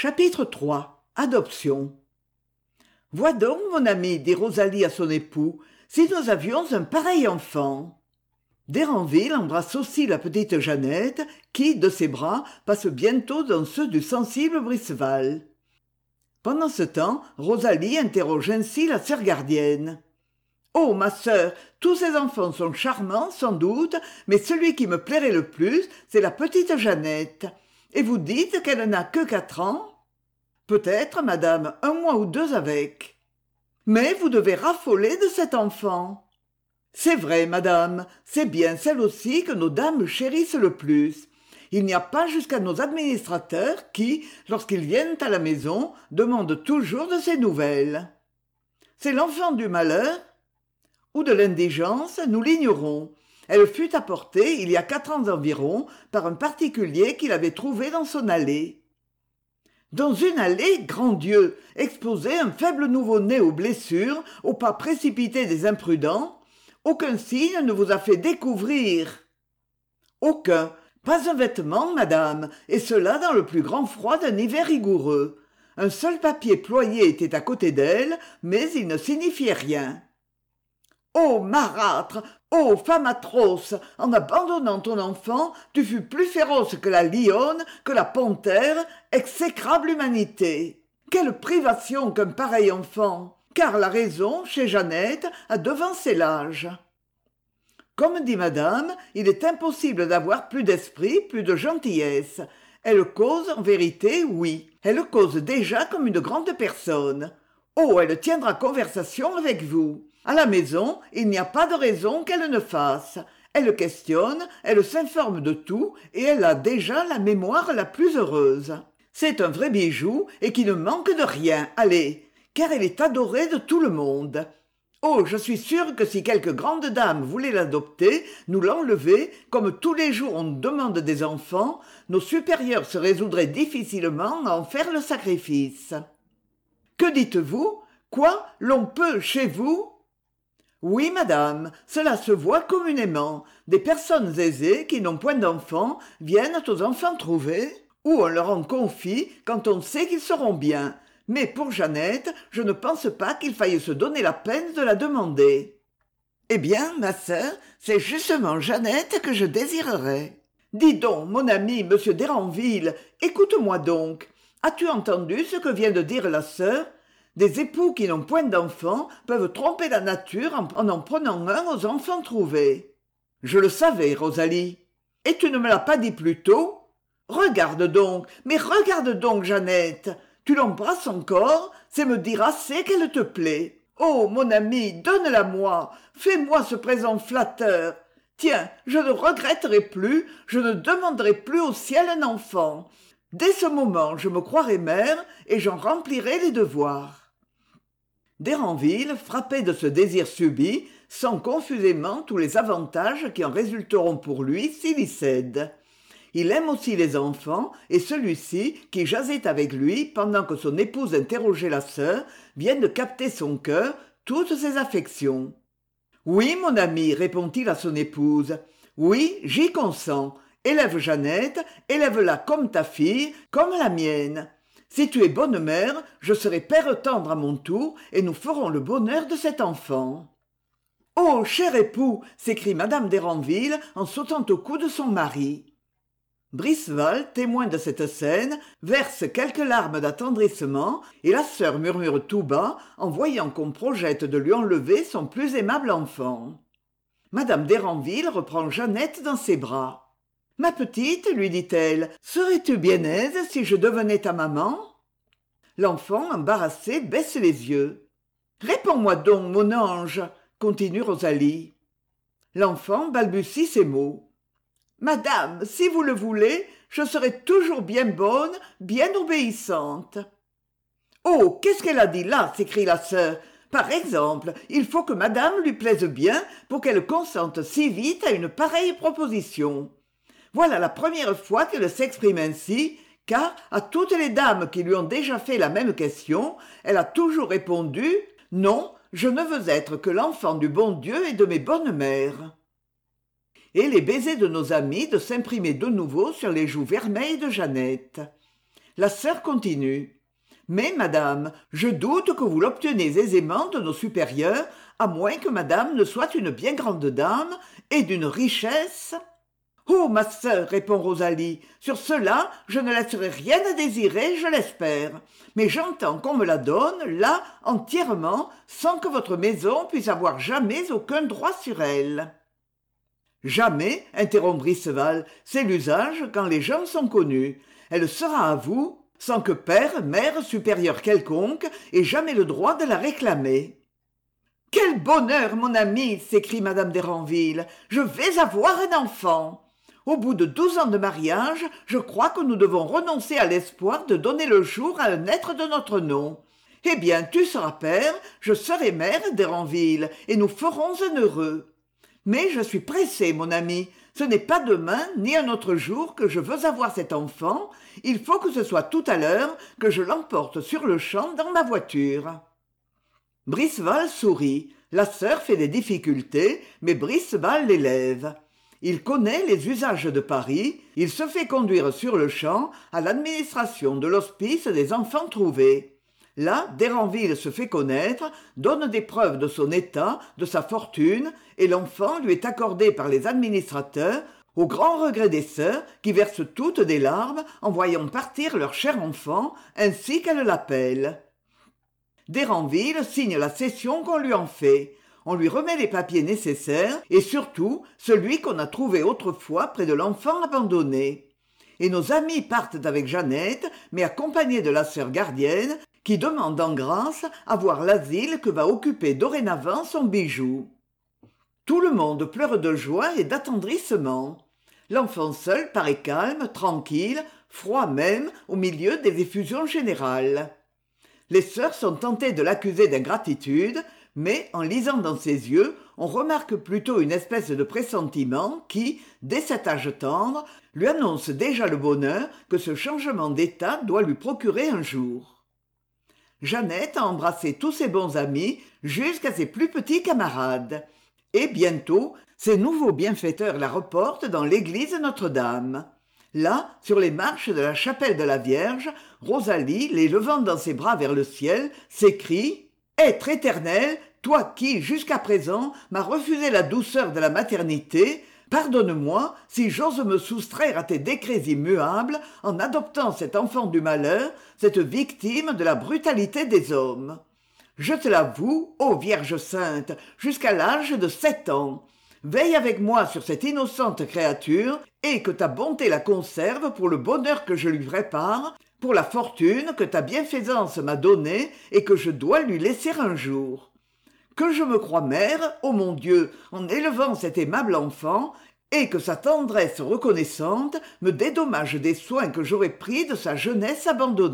Chapitre 3. Adoption. Vois donc, mon ami, dit Rosalie à son époux, si nous avions un pareil enfant. D'Héranville embrasse aussi la petite Jeannette, qui, de ses bras, passe bientôt dans ceux du sensible Briceval. Pendant ce temps, Rosalie interroge ainsi la sœur gardienne. « Oh, ma sœur, tous ces enfants sont charmants, sans doute, mais celui qui me plairait le plus, c'est la petite Jeannette. Et vous dites qu'elle n'a que 4 ans ? Peut-être, madame, 1 mois ou 2 avec. Mais vous devez raffoler de cet enfant. C'est vrai, madame, c'est bien celle aussi que nos dames chérissent le plus. Il n'y a pas jusqu'à nos administrateurs qui, lorsqu'ils viennent à la maison, demandent toujours de ses nouvelles. C'est l'enfant du malheur ou de l'indigence, nous l'ignorons. Elle fut apportée, il y a 4 ans environ, par un particulier qu'il avait trouvé dans son allée. Dans une allée, grand Dieu, exposé un faible nouveau-né aux blessures, au pas précipité des imprudents, aucun signe ne vous a fait découvrir. Aucun, pas un vêtement, madame, et cela dans le plus grand froid d'un hiver rigoureux. Un seul papier ployé était à côté d'elle, mais il ne signifiait rien. Ô marâtre, ô femme atroce, en abandonnant ton enfant, tu fus plus féroce que la lionne, que la panthère, exécrable humanité. Quelle privation qu'un pareil enfant, car la raison, chez Jeannette, a devancé l'âge. Comme dit madame, il est impossible d'avoir plus d'esprit, plus de gentillesse. Elle cause, en vérité, oui. Elle cause déjà comme une grande personne. Oh, elle tiendra conversation avec vous. À la maison, il n'y a pas de raison qu'elle ne fasse. Elle questionne, elle s'informe de tout, et elle a déjà la mémoire la plus heureuse. C'est un vrai bijou, et qui ne manque de rien, allez, car elle est adorée de tout le monde. Oh, je suis sûre que si quelque grande dame voulait l'adopter, nous l'enlever, comme tous les jours on demande des enfants, nos supérieurs se résoudraient difficilement à en faire le sacrifice. Que dites-vous ? Quoi ? L'on peut, chez vous ? Oui, madame, cela se voit communément. Des personnes aisées qui n'ont point d'enfants viennent aux enfants trouvés, ou on leur en confie quand on sait qu'ils seront bien. Mais pour Jeannette, je ne pense pas qu'il faille se donner la peine de la demander. Eh bien, ma sœur, c'est justement Jeannette que je désirerais. Dis donc, mon ami, monsieur d'Héranville, écoute-moi donc. As-tu entendu ce que vient de dire la sœur ? Des époux qui n'ont point d'enfants peuvent tromper la nature en prenant un aux enfants trouvés. Je le savais, Rosalie. Et tu ne me l'as pas dit plus tôt ? Regarde donc, mais regarde donc, Jeannette. Tu l'embrasses encore, c'est me dire assez qu'elle te plaît. Oh, mon ami, donne-la-moi, fais-moi ce présent flatteur. Tiens, je ne regretterai plus, je ne demanderai plus au ciel un enfant. Dès ce moment, je me croirai mère et j'en remplirai les devoirs. D'Héranville, frappé de ce désir subit, sent confusément tous les avantages qui en résulteront pour lui s'il y cède. Il aime aussi les enfants, et celui-ci, qui jasait avec lui pendant que son épouse interrogeait la sœur, vient de capter son cœur, toutes ses affections. « Oui, mon ami, répond-il à son épouse, « oui, j'y consens. Élève Jeannette, élève-la comme ta fille, comme la mienne. Si tu es bonne mère, je serai père tendre à mon tour, et nous ferons le bonheur de cet enfant. » « Oh, cher époux !» s'écrie madame d'Héranville en sautant au cou de son mari. Briceval, témoin de cette scène, verse quelques larmes d'attendrissement, et la sœur murmure tout bas en voyant qu'on projette de lui enlever son plus aimable enfant. Madame d'Héranville reprend Jeannette dans ses bras. « Ma petite, lui dit-elle, serais-tu bien aise si je devenais ta maman ?» L'enfant, embarrassé, baisse les yeux. « Réponds-moi donc, mon ange !» continue Rosalie. L'enfant balbutie ces mots. « Madame, si vous le voulez, je serai toujours bien bonne, bien obéissante. »« Oh, qu'est-ce qu'elle a dit là ?» s'écrie la sœur. « Par exemple, il faut que madame lui plaise bien pour qu'elle consente si vite à une pareille proposition. Voilà la première fois qu'elle s'exprime ainsi, car à toutes les dames qui lui ont déjà fait la même question, elle a toujours répondu « Non, je ne veux être que l'enfant du bon Dieu et de mes bonnes mères. » Et les baisers de nos amis de s'imprimer de nouveau sur les joues vermeilles de Jeannette. La sœur continue. Mais, madame, je doute que vous l'obtenez aisément de nos supérieurs, à moins que madame ne soit une bien grande dame et d'une richesse. Oh, ma sœur, répond Rosalie, sur cela, je ne laisserai rien à désirer, je l'espère. Mais j'entends qu'on me la donne, là, entièrement, sans que votre maison puisse avoir jamais aucun droit sur elle. Jamais, interrompt Briceval, c'est l'usage quand les gens sont connus. Elle sera à vous, sans que père, mère, supérieur quelconque ait jamais le droit de la réclamer. Quel bonheur, mon ami, s'écrie madame d'Héranville, je vais avoir un enfant. Au bout de 12 ans de mariage, je crois que nous devons renoncer à l'espoir de donner le jour à un être de notre nom. Eh bien, tu seras père, je serai mère d'Héranville, et nous ferons un heureux. Mais je suis pressé, mon ami. Ce n'est pas demain, ni un autre jour que je veux avoir cet enfant. Il faut que ce soit tout à l'heure, que je l'emporte sur le champ dans ma voiture. Briceval sourit. La sœur fait des difficultés, mais Briceval les lève. Il connaît les usages de Paris, il se fait conduire sur le champ à l'administration de l'hospice des enfants trouvés. Là, d'Héranville se fait connaître, donne des preuves de son état, de sa fortune, et l'enfant lui est accordé par les administrateurs, au grand regret des sœurs qui versent toutes des larmes en voyant partir leur cher enfant, ainsi qu'elles l'appellent. D'Héranville signe la cession qu'on lui en fait. On lui remet les papiers nécessaires et surtout celui qu'on a trouvé autrefois près de l'enfant abandonné. Et nos amis partent avec Jeannette, mais accompagnés de la sœur gardienne, qui demande en grâce à voir l'asile que va occuper dorénavant son bijou. Tout le monde pleure de joie et d'attendrissement. L'enfant seul paraît calme, tranquille, froid même, au milieu des effusions générales. Les sœurs sont tentées de l'accuser d'ingratitude, mais en lisant dans ses yeux, on remarque plutôt une espèce de pressentiment qui, dès cet âge tendre, lui annonce déjà le bonheur que ce changement d'état doit lui procurer un jour. Jeannette a embrassé tous ses bons amis jusqu'à ses plus petits camarades. Et bientôt, ses nouveaux bienfaiteurs la reportent dans l'église Notre-Dame. Là, sur les marches de la chapelle de la Vierge, Rosalie, les levant dans ses bras vers le ciel, s'écrie « Être éternel, toi qui, jusqu'à présent, m'as refusé la douceur de la maternité, pardonne-moi si j'ose me soustraire à tes décrets immuables en adoptant cet enfant du malheur, cette victime de la brutalité des hommes. Je te l'avoue, ô Vierge sainte, jusqu'à l'âge de 7 ans. Veille avec moi sur cette innocente créature et que ta bonté la conserve pour le bonheur que je lui prépare, pour la fortune que ta bienfaisance m'a donnée et que je dois lui laisser un jour. Que je me croie mère, ô mon Dieu, en élevant cet aimable enfant, et que sa tendresse reconnaissante me dédommage des soins que j'aurais pris de sa jeunesse abandonnée. »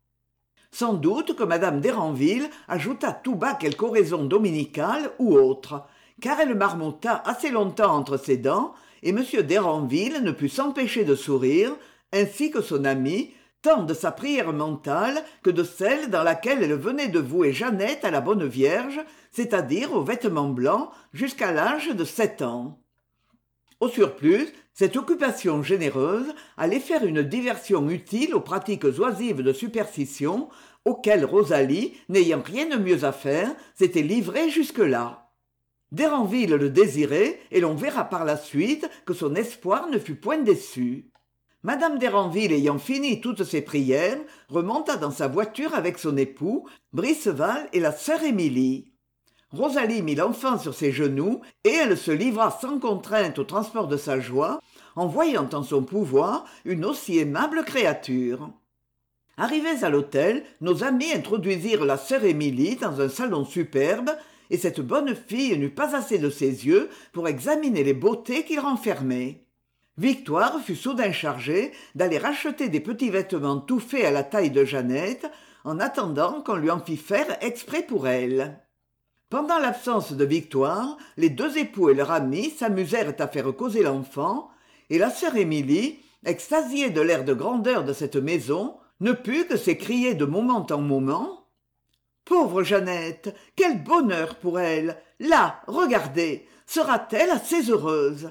Sans doute que madame d'Héranville ajouta tout bas quelque oraison dominicale ou autre, car elle marmotta assez longtemps entre ses dents, et m d'Héranville ne put s'empêcher de sourire, ainsi que son ami, tant de sa prière mentale que de celle dans laquelle elle venait de vouer Jeannette à la Bonne Vierge, c'est-à-dire aux vêtements blancs, jusqu'à l'âge de 7 ans. Au surplus, cette occupation généreuse allait faire une diversion utile aux pratiques oisives de superstition auxquelles Rosalie, n'ayant rien de mieux à faire, s'était livrée jusque-là. D'Héranville le désirait, et l'on verra par la suite que son espoir ne fut point déçu. Madame d'Héranville ayant fini toutes ses prières, remonta dans sa voiture avec son époux, Briceval et la sœur Émilie. Rosalie mit l'enfant sur ses genoux, et elle se livra sans contrainte au transport de sa joie, en voyant en son pouvoir une aussi aimable créature. Arrivés à l'hôtel, nos amis introduisirent la sœur Émilie dans un salon superbe, et cette bonne fille n'eut pas assez de ses yeux pour examiner les beautés qu'il renfermait. Victoire fut soudain chargée d'aller racheter des petits vêtements tout faits à la taille de Jeannette, en attendant qu'on lui en fît faire exprès pour elle. Pendant l'absence de Victoire, les 2 époux et leur ami s'amusèrent à faire causer l'enfant, et la sœur Émilie, extasiée de l'air de grandeur de cette maison, ne put que s'écrier de moment en moment « Pauvre Jeannette, quel bonheur pour elle! Là, regardez, sera-t-elle assez heureuse?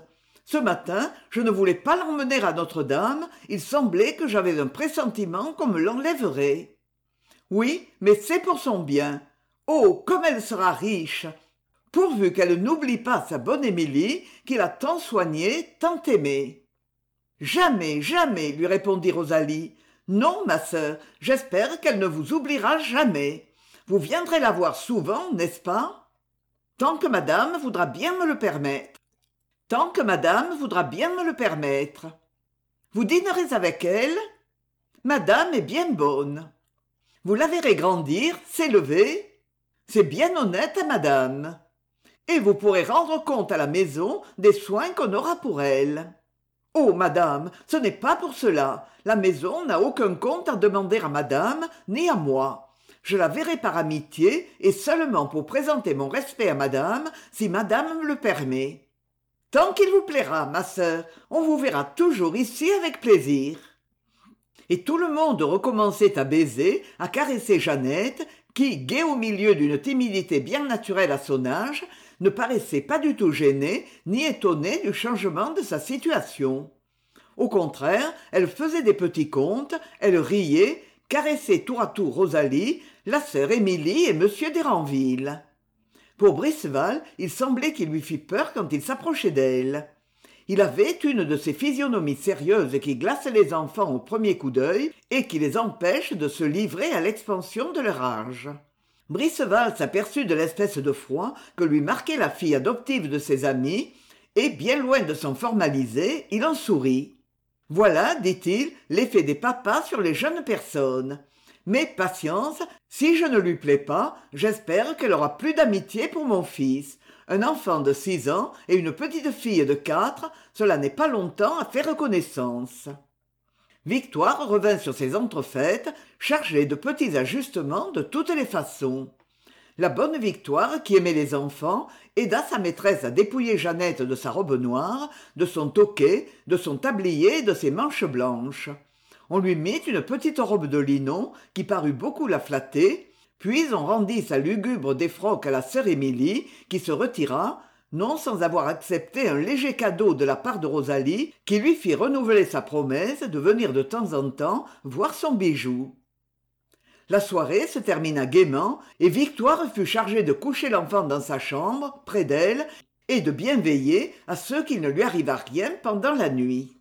Ce matin, je ne voulais pas l'emmener à Notre-Dame, il semblait que j'avais un pressentiment qu'on me l'enlèverait. Oui, mais c'est pour son bien. Oh, comme elle sera riche! Pourvu qu'elle n'oublie pas sa bonne Émilie, qu'il a tant soignée, tant aimée. Jamais, jamais, lui répondit Rosalie. Non, ma sœur, j'espère qu'elle ne vous oubliera jamais. Vous viendrez la voir souvent, n'est-ce pas? Tant que madame voudra bien me le permettre. Tant que madame voudra bien me le permettre. Vous dînerez avec elle? Madame est bien bonne. Vous la verrez grandir, s'élever? C'est bien honnête à madame. Et vous pourrez rendre compte à la maison des soins qu'on aura pour elle. Oh, madame, ce n'est pas pour cela. La maison n'a aucun compte à demander à madame, ni à moi. Je la verrai par amitié et seulement pour présenter mon respect à madame, si madame me le permet. Tant qu'il vous plaira, ma sœur, on vous verra toujours ici avec plaisir. Et tout le monde recommençait à baiser, à caresser Jeannette, qui, gaie au milieu d'une timidité bien naturelle à son âge, ne paraissait pas du tout gênée ni étonnée du changement de sa situation. Au contraire, elle faisait des petits contes, elle riait, caressait tour à tour Rosalie, la sœur Émilie et M. d'Héranville. Pour Briceval, il semblait qu'il lui fît peur quand il s'approchait d'elle. Il avait une de ces physionomies sérieuses qui glacent les enfants au premier coup d'œil et qui les empêchent de se livrer à l'expansion de leur âge. Briceval s'aperçut de l'espèce de froid que lui marquait la fille adoptive de ses amis, et, bien loin de s'en formaliser, il en sourit. Voilà, dit-il, l'effet des papas sur les jeunes personnes. Mais patience, si je ne lui plais pas, j'espère qu'elle aura plus d'amitié pour mon fils. Un enfant de 6 ans et une petite fille de 4, cela n'est pas longtemps à faire connaissance. Victoire revint sur ses entrefaites, chargée de petits ajustements de toutes les façons. La bonne Victoire, qui aimait les enfants, aida sa maîtresse à dépouiller Jeannette de sa robe noire, de son toquet, de son tablier et de ses manches blanches. On lui mit une petite robe de linon qui parut beaucoup la flatter, puis on rendit sa lugubre défroque à la sœur Émilie, qui se retira, non sans avoir accepté un léger cadeau de la part de Rosalie, qui lui fit renouveler sa promesse de venir de temps en temps voir son bijou. La soirée se termina gaiement, et Victoire fut chargée de coucher l'enfant dans sa chambre, près d'elle, et de bien veiller à ce qu'il ne lui arrivât rien pendant la nuit.